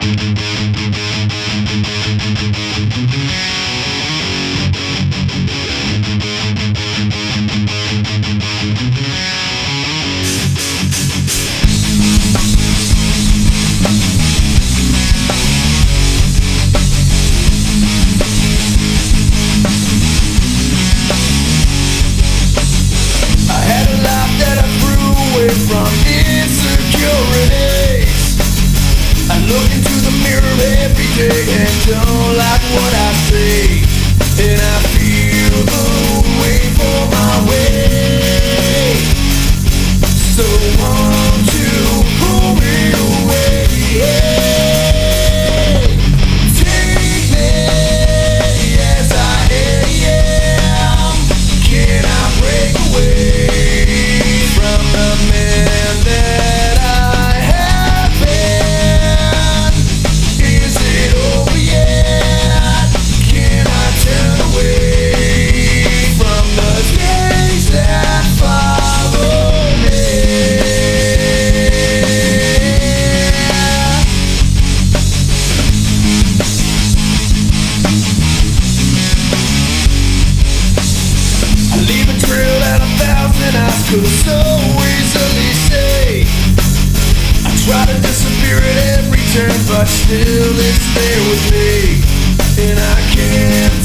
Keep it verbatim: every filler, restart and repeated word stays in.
From insecurities, I look into the mirror every day and don't like what I see, and I feel the way for my way. So won't you pull me away? Take me as I am. Can I break away from the man that I have been? Is it over yet? Can I turn away from the days that follow me? I leave a trail that a thousand eyes could so easily say. I try to disappear at every turn, but still it's there with me, and I can't